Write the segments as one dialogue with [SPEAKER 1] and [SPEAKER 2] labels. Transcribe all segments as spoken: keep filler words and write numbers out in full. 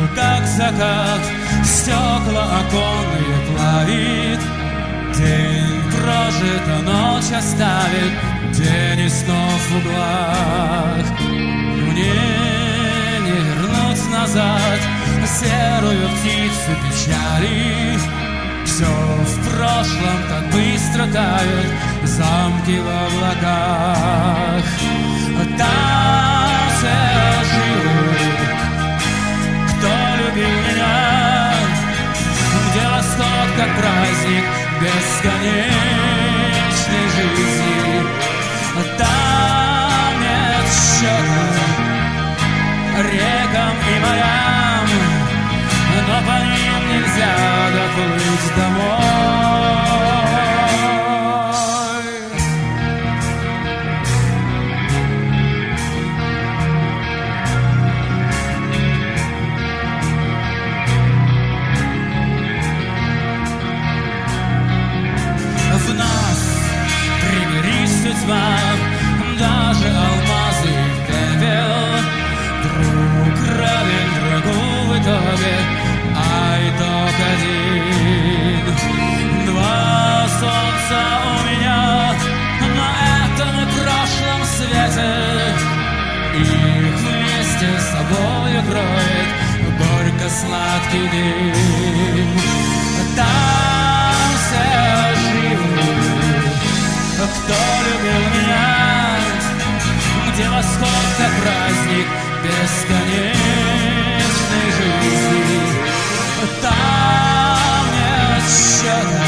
[SPEAKER 1] как закат, стекла оконные плавит. День прожит, а ночь оставит, день и снов в углах. Мне не вернуть назад серую птицу печали. Все в прошлом так быстро тает, замки в облаках. Там все живут, кто любил меня, где восход как праздник бесконечной жизни. Там нет счета рекам и морям, но по ним нельзя доплыть домой. В нас примирись, судьба, даже алмазы в пепел. Друг равен врагу в итоге, а итог один. Два солнца у меня на этом и прошлом свете, их вместе с собой кроет горько-сладкий дым. Там все живут, кто любил меня, где восход как праздник бесконечной жизни. Там нет счета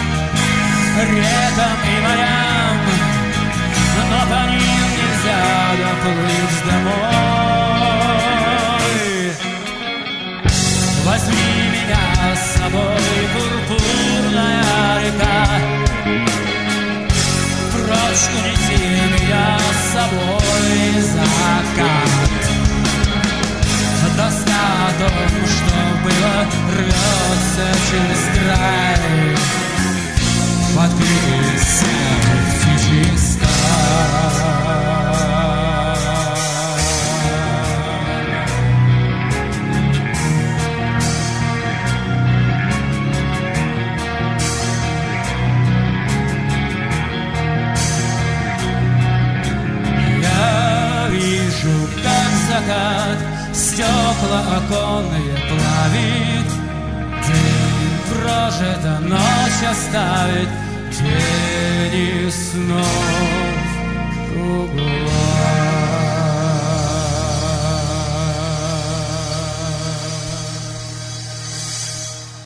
[SPEAKER 1] рекам и морям, но по ним нельзя доплыть домой. Возьми меня с собой, пурпурная река, прочь унеси меня с собой, закат. Тоска о том, что было, рвется через край. Подкрепи сердце чисто. Я вижу, как закат стекла оконные плавит. День прожит, а ночь оставит, день и снов кругом.